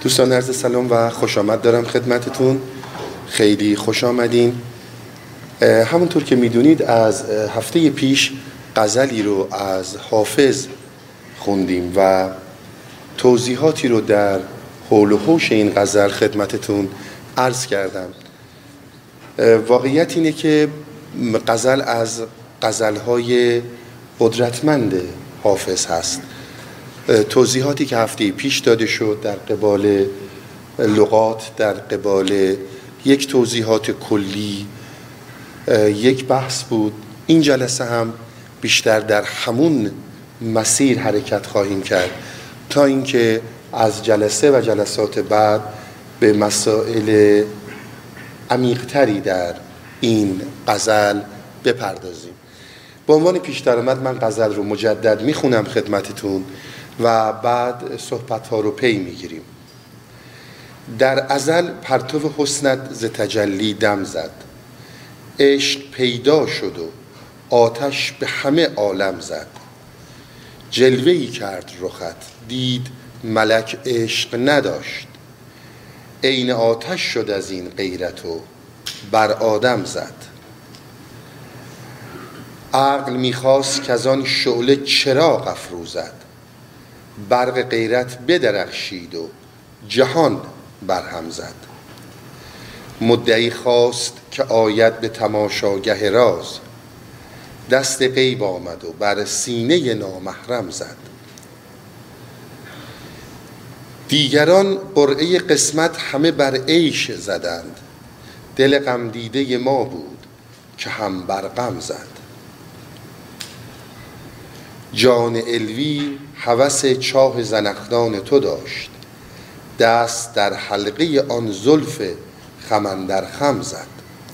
دوستان عرض سلام و خوش آمد دارم خدمتتون. خیلی خوش آمدین. همونطور که میدونید از هفته پیش غزلی رو از حافظ خوندیم و توضیحاتی رو در حول و حوش این غزل خدمتتون عرض کردم. واقعیت اینه که غزل از غزل‌های قدرتمند حافظ هست. توضیحاتی که هفته پیش داده شد در قبال لغات، در قبال یک توضیحات کلی، یک بحث بود. این جلسه هم بیشتر در همون مسیر حرکت خواهیم کرد تا اینکه از جلسه و جلسات بعد به مسائل عمیق‌تری در این غزل بپردازیم. به عنوان پیش درآمد من غزل رو مجدد میخونم خدمتتون و بعد صحبت‌ها رو پی میگیریم. در ازل پرتو حسنت ز تجلی دم زد، عشق پیدا شد و آتش به همه عالم زد. جلوه‌ای کرد رخت دید ملک عشق نداشت، عین آتش شد از این غیرت و بر آدم زد. عقل میخواست که از آن شعله چراغ افروزد، برق غیرت بدرخشید و جهان برهم زد. مدعی خواست که آید به تماشاگه راز، دست غیب آمد و بر سینه نامحرم زد. دیگران قرعه قسمت همه بر عیش زدند، دل غم دیده ما بود که هم بر غم زد. جان علوی هوس چاه زنخدان تو داشت، دست در حلقه آن زلف خم اندر خم زد.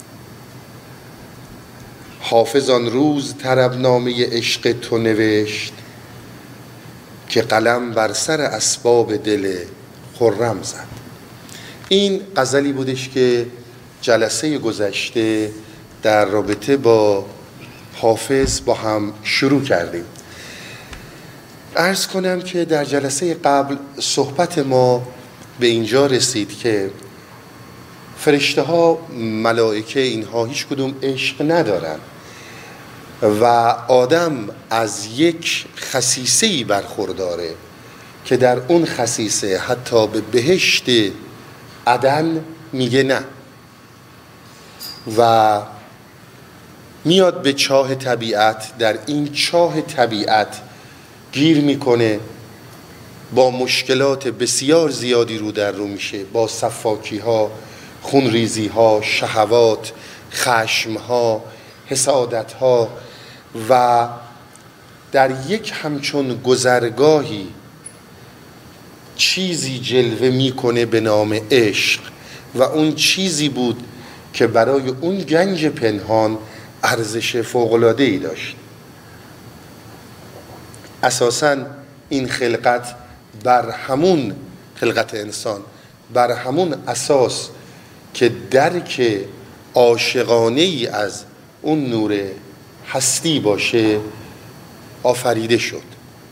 حافظ آن روز طربنامه عشق تو نوشت، که قلم بر سر اسباب دل خرم زد. این غزلی بودش که جلسه گذشته در رابطه با حافظ با هم شروع کردیم. عرض کنم که در جلسه قبل صحبت ما به اینجا رسید که فرشته ها، ملائکه، اینها هیچ کدوم عشق ندارن و آدم از یک خصیصه‌ای برخورداره که در اون خصیصه حتی به بهشت عدن میگه نه و میاد به چاه طبیعت. در این چاه طبیعت گیر میکنه، با مشکلات بسیار زیادی رو در رو میشه، با صفاکی ها، خونریزی ها، شهوات، خشم ها، حسادت ها و در یک همچون گذرگاهی چیزی جلوه میکنه به نام عشق و اون چیزی بود که برای اون گنج پنهان ارزش فوق‌العاده‌ای داشت. اساساً این خلقت بر همون خلقت انسان بر همون اساس که درک عاشقانه‌ای از اون نور هستی باشه آفریده شد.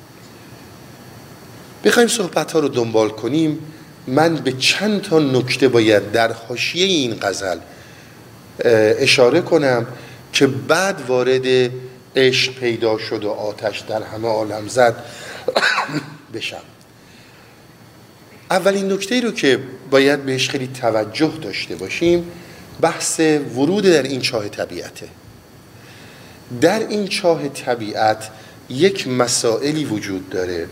بخوایم صحبت‌ها رو دنبال کنیم، من به چند تا نکته باید در حاشیه این غزل اشاره کنم که بعد وارد عشق پیدا شد و آتش در همه عالم زد بشم. اولین نکته رو که باید بهش خیلی توجه داشته باشیم بحث ورود در این چاه طبیعته. در این چاه طبیعت یک مسائلی وجود داره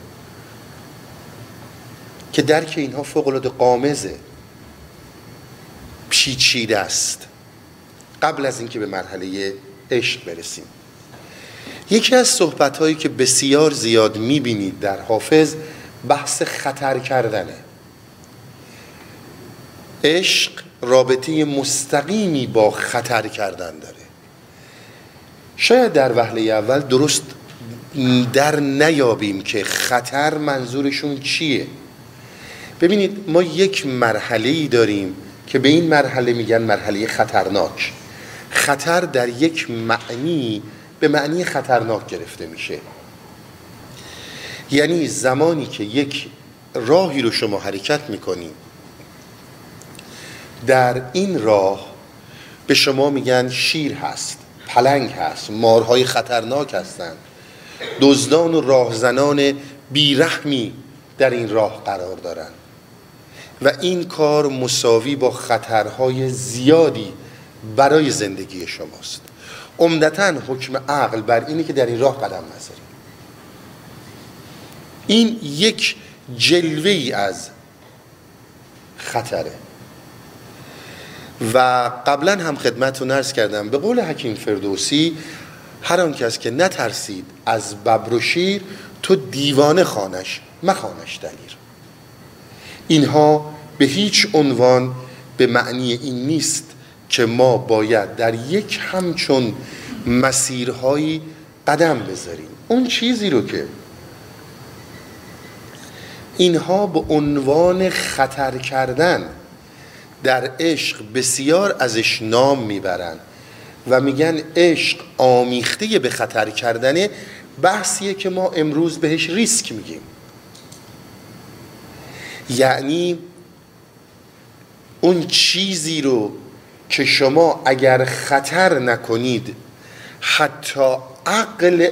که درک اینها فوق‌العاده غامضه، پیچیده است. قبل از اینکه به مرحله عشق برسیم، یکی از صحبت‌هایی که بسیار زیاد می‌بینید در حافظ بحث خطر کردنه. عشق رابطه مستقیمی با خطر کردن داره. شاید در وهله اول درست در نیابیم که خطر منظورشون چیه. ببینید ما یک مرحله‌ای داریم که به این مرحله میگن مرحله خطرناک. خطر در یک معنی به معنی خطرناک گرفته میشه. یعنی زمانی که یک راهی رو شما حرکت میکنید، در این راه به شما میگن شیر هست، پلنگ هست، مارهای خطرناک هستند، دزدان و راهزنان بیرحمی در این راه قرار دارند و این کار مساوی با خطرهای زیادی برای زندگی شماست. عمدتاً حکم عقل بر اینه که در این راه قدم نذارید. این یک جلوه ای از خطره و قبلا هم خدمتتون عرض کردم به قول حکیم فردوسی هر آن کس که نترسید از ببر و شیر تو دیوانه خوانش مخوانش دلیر. اینها به هیچ عنوان به معنی این نیست که ما باید در یک همچون مسیرهایی قدم بذاریم. اون چیزی رو که اینها به عنوان خطر کردن در عشق بسیار ازش نام میبرن و میگن عشق آمیخته به خطر کردنه، بحثیه که ما امروز بهش ریسک میگیم. یعنی اون چیزی رو که شما اگر خطر نکنید حتی عقل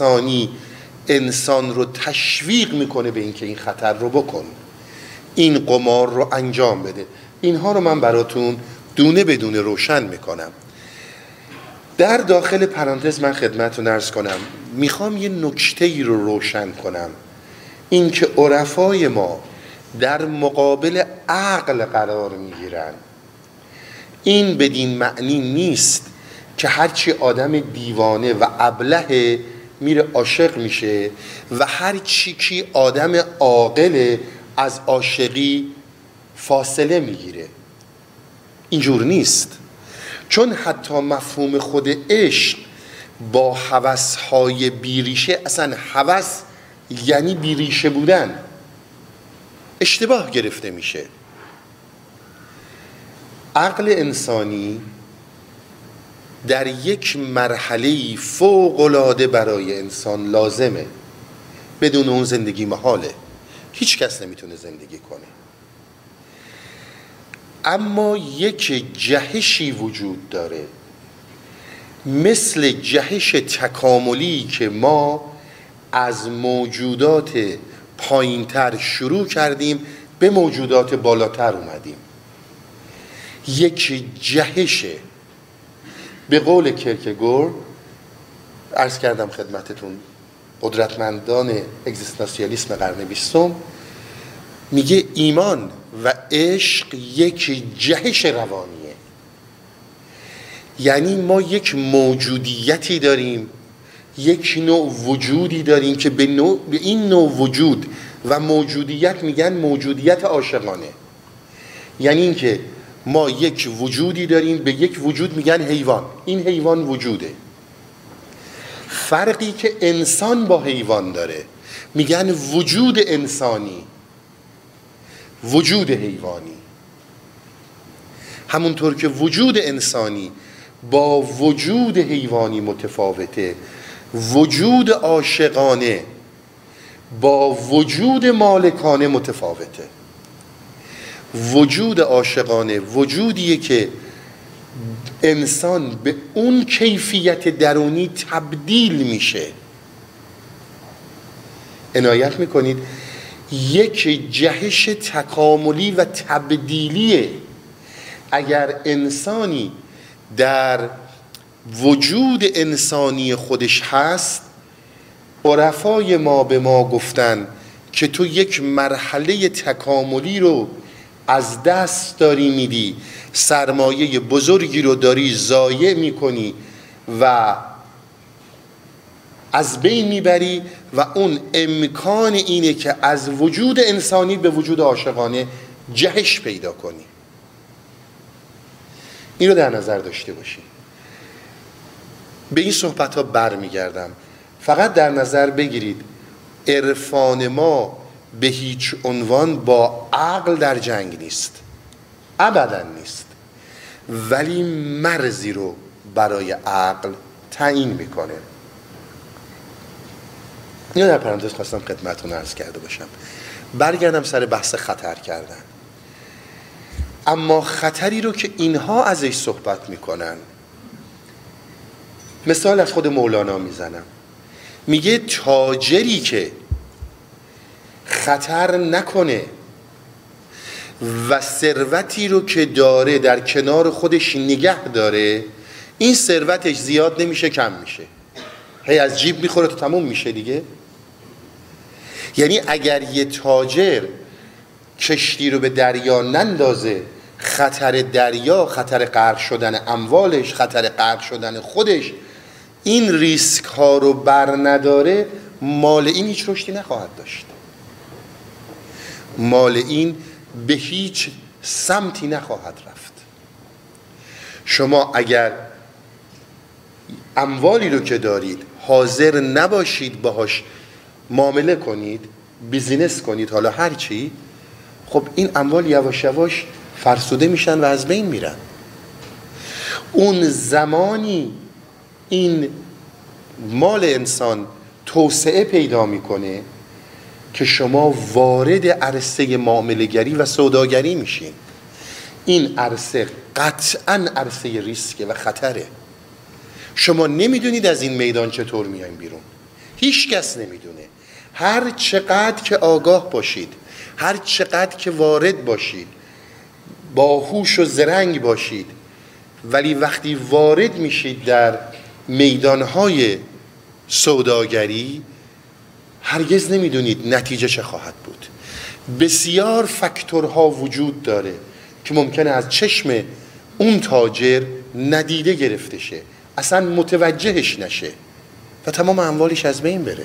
انسان رو تشویق میکنه به اینکه این خطر رو بکن، این قمار رو انجام بده. اینها رو من براتون دونه بدونه روشن میکنم. در داخل پرانتز من خدمتتون عرض کنم میخوام یه نکته‌ای رو روشن کنم، این که عرفای ما در مقابل عقل قرار میگیرن. این بدین معنی نیست که هرچی آدم دیوانه و ابله میره عاشق میشه و هرچی کی آدم عاقل از عاشقی فاصله میگیره. اینجور نیست، چون حتی مفهوم خود عشق با هوس‌های بیریشه، اصلا هوس یعنی بیریشه بودن، اشتباه گرفته میشه. عقل انسانی در یک مرحله فوق‌العاده برای انسان لازمه، بدون اون زندگی محاله، هیچ کس نمیتونه زندگی کنه. اما یک جهشی وجود داره مثل جهش تکاملی که ما از موجودات پایینتر شروع کردیم به موجودات بالاتر اومدیم. یک جهشه، به قول کرکگور عرض کردم خدمتتون، قدرتمندان اگزیستانسیالیسم قرن 20 میگه ایمان و عشق یک جهش روانیه. یعنی ما یک موجودیتی داریم، یک نوع وجودی داریم که به این نوع وجود و موجودیت میگن موجودیت عاشقانه. یعنی اینکه ما یک وجودی داریم، به یک وجود میگن حیوان، این حیوان وجوده. فرقی که انسان با حیوان داره میگن وجود انسانی، وجود حیوانی. همونطور که وجود انسانی با وجود حیوانی متفاوته، وجود عاشقانه با وجود مالکانه متفاوته. وجود عاشقانه وجودیه که انسان به اون کیفیت درونی تبدیل میشه. عنایت میکنید یک جهش تکاملی و تبدیلیه. اگر انسانی در وجود انسانی خودش هست، عرفای ما به ما گفتن که تو یک مرحله تکاملی رو از دست داری میدی، سرمایه بزرگی رو داری ضایع میکنی و از بین میبری و اون امکان اینه که از وجود انسانی به وجود عاشقانه جهش پیدا کنی. این رو در نظر داشته باشی. به این صحبت ها بر میگردم. فقط در نظر بگیرید عرفان ما به هیچ عنوان با عقل در جنگ نیست، ابدا نیست، ولی مرزی رو برای عقل تعیین میکنه. اینو در پرانتز خواستم خدمتتون عرض کرده باشم. برگردم سر بحث خطر کردن. اما خطری رو که اینها ازش صحبت میکنن، مثال از خود مولانا میزنم، میگه تاجری که خطر نکنه و ثروتی رو که داره در کنار خودش نگه داره، این ثروتش زیاد نمیشه کم میشه، هی از جیب میخوره تا تموم میشه دیگه. یعنی اگر یه تاجر کشتی رو به دریا نندازه، خطر دریا، خطر غرق شدن اموالش، خطر غرق شدن خودش، این ریسک ها رو بر نداره، مال این هیچ رشدی نخواهد داشت، مال این به هیچ سمتی نخواهد رفت. شما اگر اموالی رو که دارید حاضر نباشید باهاش معامله کنید، بیزینس کنید، حالا هر چی، خب این اموال یواش یواش فرسوده میشن و از بین میرن. اون زمانی این مال انسان توسعه پیدا میکنه که شما وارد عرصه معامله‌گری و سوداگری میشین. این عرصه قطعاً عرصه ریسکه و خطره. شما نمیدونید از این میدان چطور میایم بیرون، هیچ کس نمیدونه. هر چقدر که آگاه باشید، هر چقدر که وارد باشید، باهوش و زرنگ باشید، ولی وقتی وارد میشید در میدانهای سوداگری، هرگز نمیدونید نتیجه چه خواهد بود. بسیار فاکتورها وجود داره که ممکنه از چشم اون تاجر ندیده گرفته شه، اصلا متوجهش نشه و تمام اموالش از بین بره.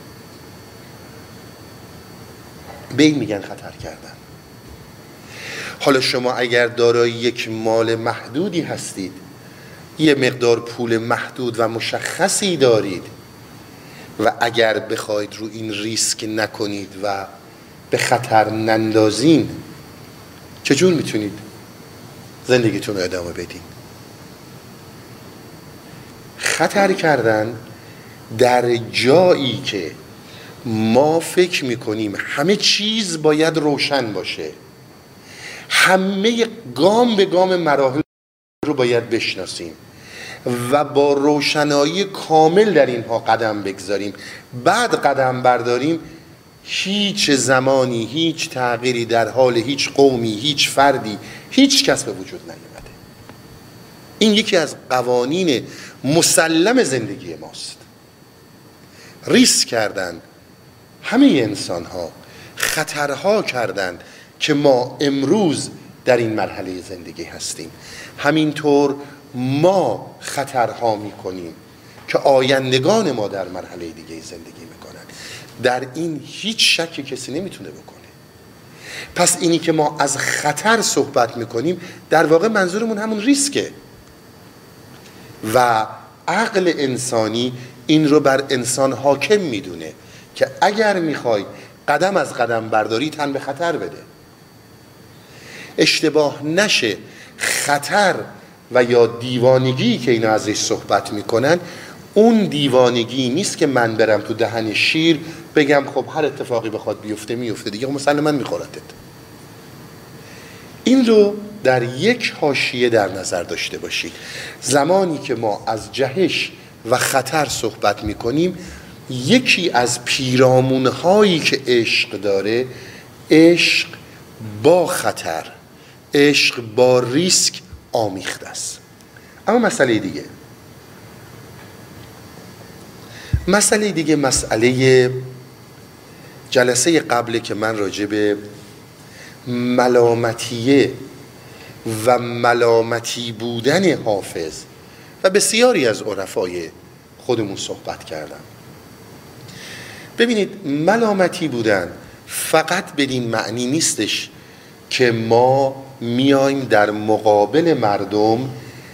به این میگن خطر کردن. حالا شما اگر دارای یک مال محدودی هستید، یه مقدار پول محدود و مشخصی دارید و اگر بخواید رو این ریسک نکنید و به خطر نندازین، چجور میتونید زندگیتون رو ادامه بدین؟ خطر کردن در جایی که ما فکر میکنیم همه چیز باید روشن باشه، همه گام به گام مراحل رو باید بشناسیم و با روشنایی کامل در اینها قدم بگذاریم، بعد قدم برداریم، هیچ زمانی هیچ تغییری در حال هیچ قومی، هیچ فردی، هیچ کس به وجود نیامده. این یکی از قوانین مسلم زندگی ماست. ریسک کردن همه انسان ها، خطرها کردند که ما امروز در این مرحله زندگی هستیم. همینطور ما خطرها میکنیم که آیندگان ما در مرحله دیگه زندگی میکنن. در این هیچ شکی کسی نمیتونه بکنه. پس اینی که ما از خطر صحبت میکنیم، در واقع منظورمون همون ریسکه و عقل انسانی این رو بر انسان حاکم میدونه که اگر میخوای قدم از قدم برداری، تن به خطر بده. اشتباه نشه، خطر و یا دیوانگی که اینا ازش صحبت میکنن، اون دیوانگی نیست که من برم تو دهن شیر بگم خب هر اتفاقی بخواد بیفته میفته دیگه، مسلماً میخورتت. این رو در یک حاشیه در نظر داشته باشید. زمانی که ما از جهش و خطر صحبت میکنیم، یکی از پیرامونهایی که عشق داره، عشق با خطر، عشق با ریسک آمیخته است. اما مسئله دیگه مسئله جلسه قبل که من راجع به ملامتیه و ملامتی بودن حافظ و بسیاری از عرفای خودمون صحبت کردم. ببینید، ملامتی بودن فقط بدین معنی نیستش که ما میایم در مقابل مردم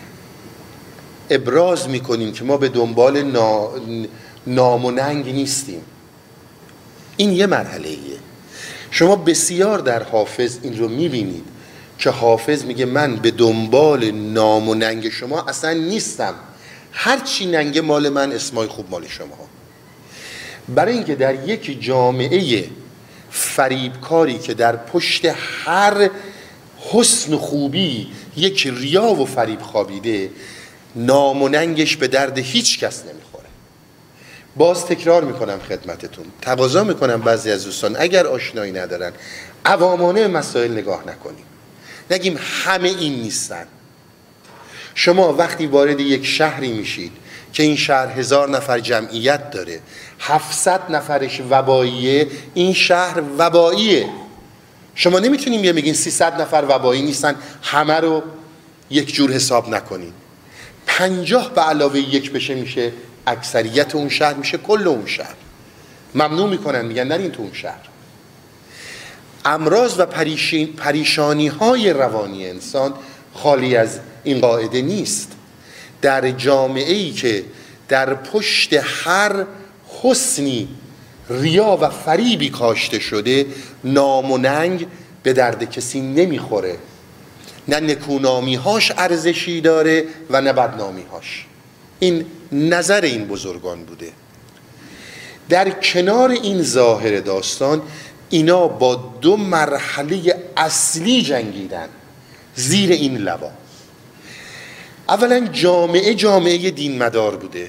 ابراز میکنیم که ما به دنبال نام و ننگ نیستیم. این یه مرحله‌ایه. شما بسیار در حافظ این رو میبینید که حافظ میگه من به دنبال نام و ننگ شما اصلا نیستم، هرچی ننگ مال من، اسمای خوب مال شما. برای اینکه در یک جامعه فریبکاری که در پشت هر حسن و خوبی یک ریا و فریب خوابیده، نام و ننگش به درد هیچ کس نمیخوره. باز تکرار میکنم خدمتتون، تقاضا میکنم بعضی از دوستان اگر آشنایی ندارن عوامانه مسائل نگاه نکنیم، نگیم همه این نیستن. شما وقتی وارد یک شهری میشید که این شهر 1000 نفر جمعیت داره، 700 نفرش وباییه، این شهر وباییه. شما نمیتونیم یه بگین 300 نفر وبایی نیستن همه رو یک جور حساب نکنین. 50 به علاوه 1 بشه میشه اکثریت اون شهر، میشه کل اون شهر. ممنوع میکنن، میگن نرین تو اون شهر. امراض و پریشانی های روانی انسان خالی از این قاعده نیست. در جامعه ای که در پشت هر حسنی ریا و فریبی کاشته شده، نام و ننگ به درد کسی نمیخوره. نه نکونامی هاش ارزشی داره و نه بدنامی هاش. این نظر این بزرگان بوده. در کنار این ظاهر داستان، اینا با 2 مرحله اصلی جنگیدن زیر این لوا. اولا جامعه دین مدار بوده.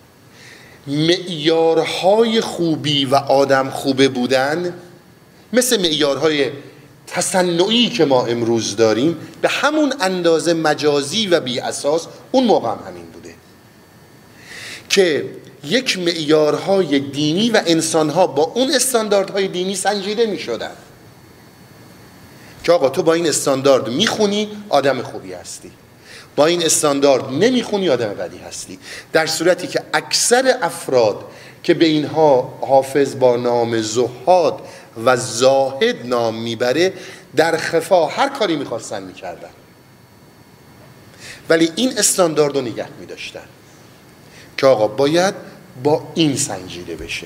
معیارهای خوبی و آدم خوبه بودن مثل معیارهای تصنعی که ما امروز داریم به همون اندازه مجازی و بی اساس اون موقع هم همین بوده که یک معیارهای دینی و انسانها با اون استانداردهای دینی سنجیده می شدن که آقا تو با این استاندارد میخونی آدم خوبی هستی، با این استاندارد نمیخونی آدم بدی هستی. در صورتی که اکثر افراد که به اینها حافظ با نام زهاد و زاهد نام میبره در خفا هر کاری میخواستن میکردن، ولی این استاندارد رو نگه میداشتن که آقا باید با این سنجیده بشه.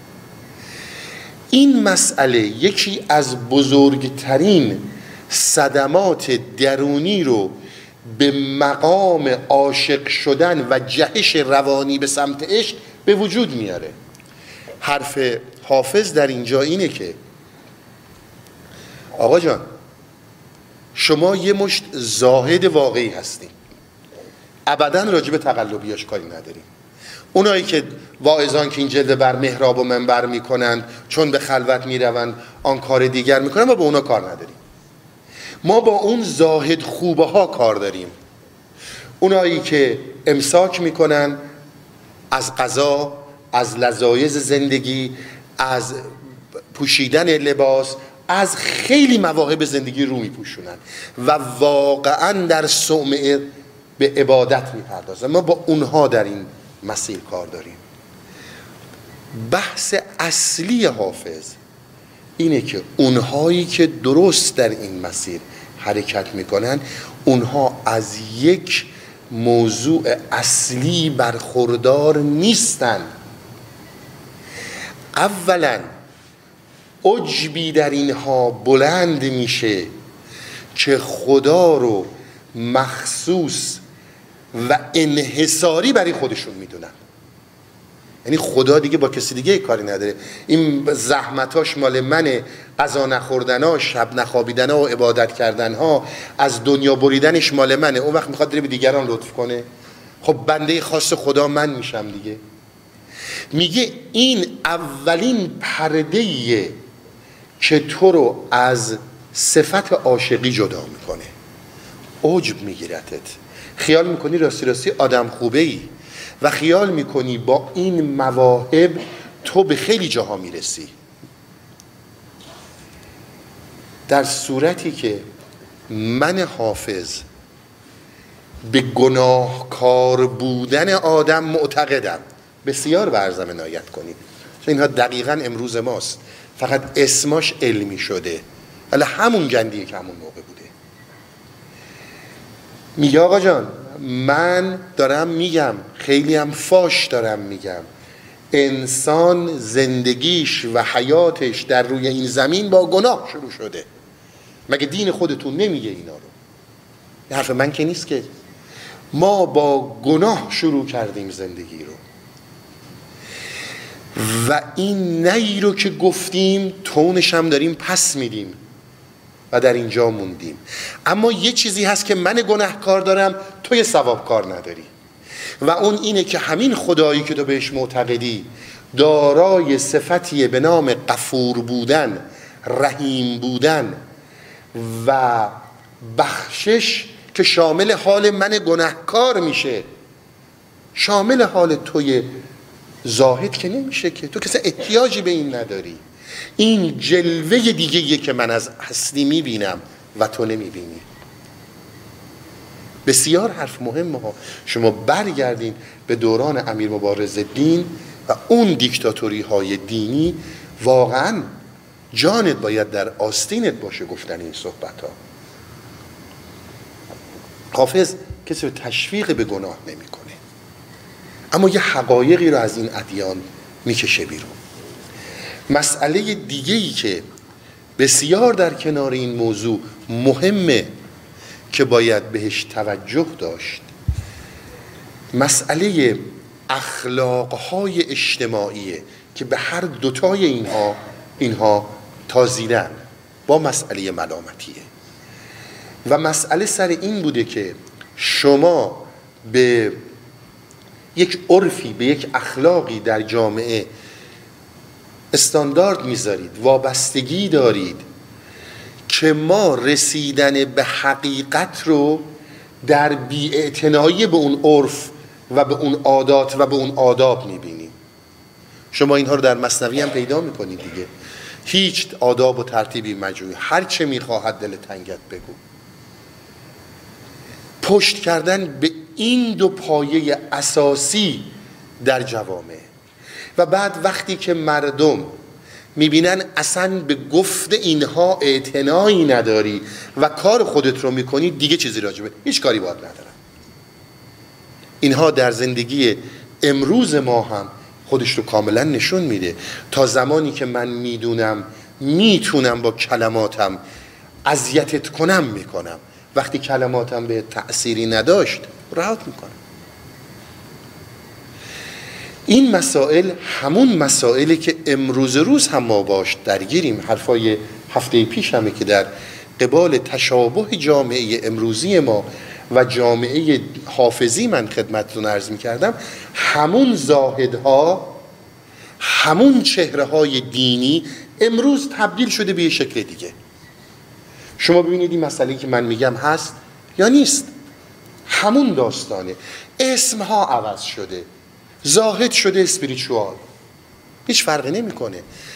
این مسئله یکی از بزرگترین صدمات درونی رو به مقام عاشق شدن و جهش روانی به سمت عشق به وجود میاره. حرف حافظ در اینجا اینه که آقا جان شما یه مشت زاهد واقعی هستی، ابداً راجب تقلبیاش کاری نداریم. اونایی که واعظان که این جلوه بر محراب و منبر میکنند چون به خلوت میروند آن کار دیگر میکنن، ما با اونا کار نداریم. ما با اون زاهد خوبه ها کار داریم. اونایی که امساک میکنن از غذا، از لذایذ زندگی، از پوشیدن لباس، از خیلی مواهب زندگی رو میپوشونن و واقعا در صومعه به عبادت میپردازن. ما با اونها در این مسیر کار داریم. بحث اصلی حافظ اینه که اونهایی که درست در این مسیر حرکت میکنن، اونها از یک موضوع اصلی برخوردار نیستن. اولا عجبی در اینها بلند میشه که خدا رو مخصوص و انحصاری برای خودشون میدونن. یعنی خدا دیگه با کسی دیگه کاری نداره. این زحمتاش مال منه، غذا نخوردنها، شب نخوابیدنها و عبادت کردنها، از دنیا بریدنش مال منه. اون وقت میخواد به دیگران لطف کنه. خب بنده خاص خدا من میشم دیگه. میگه این اولین پرده‌ایه که تو رو از صفت عاشقی جدا میکنه. عجب میگیرتت، خیال میکنی راستی آدم خوبه ای و خیال میکنی با این مواهب تو به خیلی جاها میرسی، در صورتی که من حافظ به گناهکار بودن آدم معتقدم. بسیار برزم عنایت کنید، چون اینها دقیقاً امروز ماست، فقط اسماش علمی شده ولی همون گندیه که همون موقع بوده. میگه آقا جان من دارم میگم، خیلی هم فاش دارم میگم، انسان زندگیش و حیاتش در روی این زمین با گناه شروع شده. مگه دین خودتون نمیگه اینا رو؟ این حرف من که نیست که. ما با گناه شروع کردیم زندگی رو و این نی رو که گفتیم تونش هم داریم پس میدیم و در اینجا موندیم. اما یه چیزی هست که من گناهکار دارم، تو یه ثوابکار نداری، و اون اینه که همین خدایی که تو بهش معتقدی دارای صفتیه به نام غفور بودن، رحیم بودن و بخشش که شامل حال من گناهکار میشه، شامل حال توی زاهد که نمیشه، که تو کسی احتیاجی به این نداری. این جلوه دیگه که من از هستی میبینم و تو نمیبینی. بسیار حرف مهمه ها. شما برگردین به دوران امیر مبارزالدین و اون دیکتاتوری های دینی، واقعا جانت باید در آستینت باشه گفتن این صحبت ها. حافظ کسی رو تشویق به گناه نمیکنه، اما یه حقایقی رو از این ادیان میکشه بیرون. مسئله دیگه‌ای که بسیار در کنار این موضوع مهمه که باید بهش توجه داشت، مسئله اخلاقهای اجتماعیه که به هر دوتای اینها تازیدن با مسئله ملامتیه. و مسئله سر این بوده که شما به یک عرفی، به یک اخلاقی در جامعه استاندارد میذارید، وابستگی دارید که ما رسیدن به حقیقت رو در بی‌اعتنایی به اون عرف و به اون عادات و به اون آداب میبینیم. شما اینها رو در مثنوی هم پیدا میکنید دیگه. هیچ آداب و ترتیبی مجوی، هر چه میخواهد دل تنگت بگو. پشت کردن به این دو پایه اساسی در جوامع. و بعد وقتی که مردم میبینن اصلا به گفت اینها اعتنایی نداری و کار خودت رو میکنی، دیگه چیزی راجبه هیچ کاری باید ندارن. اینها در زندگی امروز ما هم خودش رو کاملا نشون میده. تا زمانی که من میتونم با کلماتم اذیتت کنم میکنم، وقتی کلماتم به تأثیری نداشت رهات میکنم. این مسائل همون مسائلی که امروز روز هم ما باش درگیریم. حرفای هفته پیش همه که در قبال تشابه جامعه امروزی ما و جامعه حافظی من خدمتتون عرض میکردم، همون زاهدها، همون چهره های دینی امروز تبدیل شده به یه شکل دیگه. شما ببینید این مسئله که من میگم هست یا نیست، همون داستانه. اسمها عوض شده، زاهد شده اسپریچوال، هیچ فرقی نمیکنه.